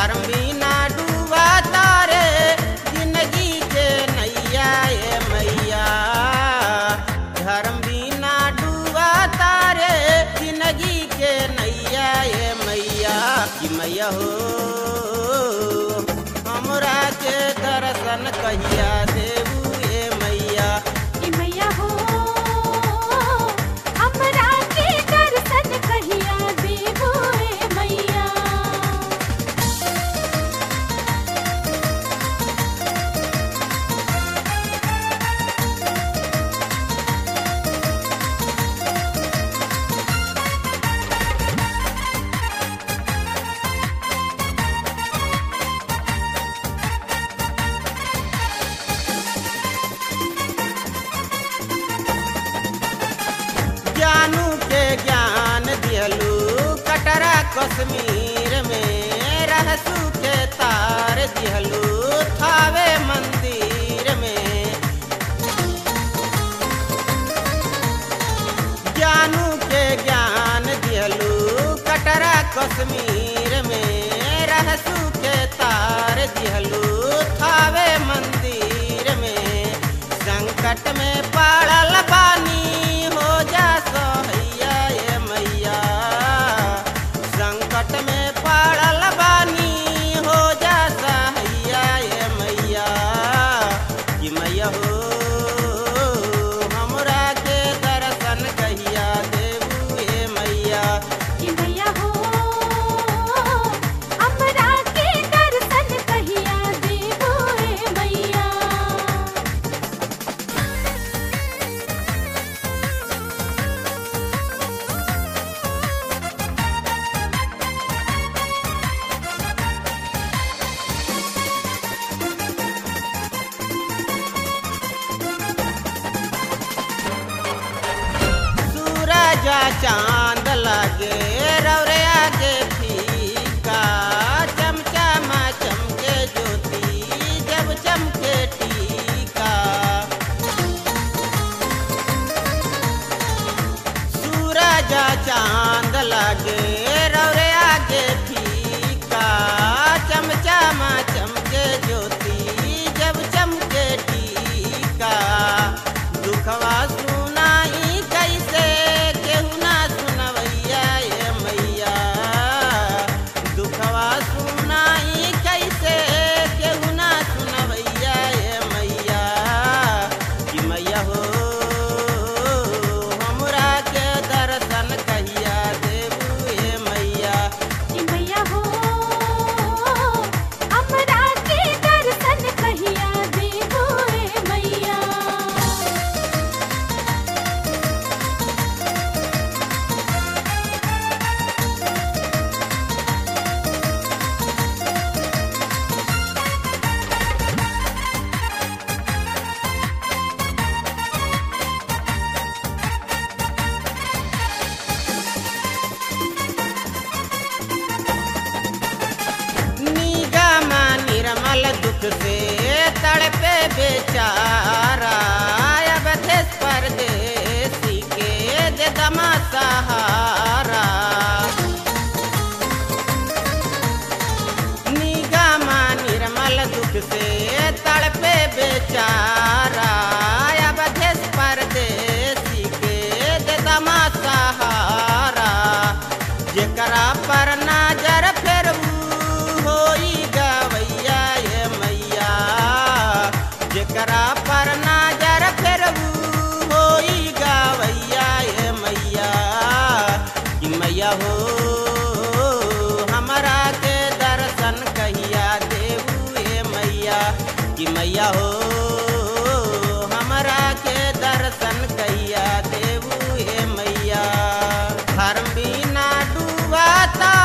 धर्म बिना डूबा तारे जिंदगी के नैया ये मैया। धर्म बिना डूबा तारे जिंदगी के नैया ये मैया। कि मैया हो हमरा के दर्शन कहिया देबू ये मैया। कि मैया हो हमरा के दर्शन कहिया देबू ए मैया। ज्ञानू के ज्ञान दियलू कटरा कश्मीर में। रहसू के तार दियलू थावे मंदिर में। ज्ञानू के ज्ञान दियलू कटरा कश्मीर में। रहसू के तार दियलू थावे मंदिर में। संकट में पड़ल बानी हो जा सहैया ये मैया। संकट में पड़ल बानी हो जा सहैया ये मैया। कि मैया हो हमरा के दर्शन कहिया देबू ये मैया। कि मैया हो हमरा के दर्शन कहिया देबू ए मैया। सूरज चांद लगे रौरे आगे फीका। चमचमा चमके ज्योति जब चमके टीका। सूरज चांद लगे रौरे आगे फीका। चमचमा चमके ज्योति जब चमके टीका। दुखवा सुनाई कैसे केहू ना सुनवैया ये मैया। दुखवा सुनाई कैसे केहू ना सुनवैया ये मैया। कि मैया हो हमरा के दर्शन कहिया देबू ये मैया। कि मैया हो हमरा के दर्शन कहिया देबू ए मैया। निगमा निर्मल दुख से तड़पे बेचारा। अब देश परदेसी के दे दमा सहारा। निगमा निर्मल दुख से तड़पे बेचारा। अब देश परदेसी के दे दमा सहारा। जेकरा पर नजर फेरबू होई गवैया ये मैया। जेकरा पर नजर फेरबू होई गवैया ये मैया। कि मैया हो हमरा के दर्शन कहिया देबू ये मैया। कि मैया हो हमरा के दर्शन कहिया देबू ये मैया। धर्म बिना डूबा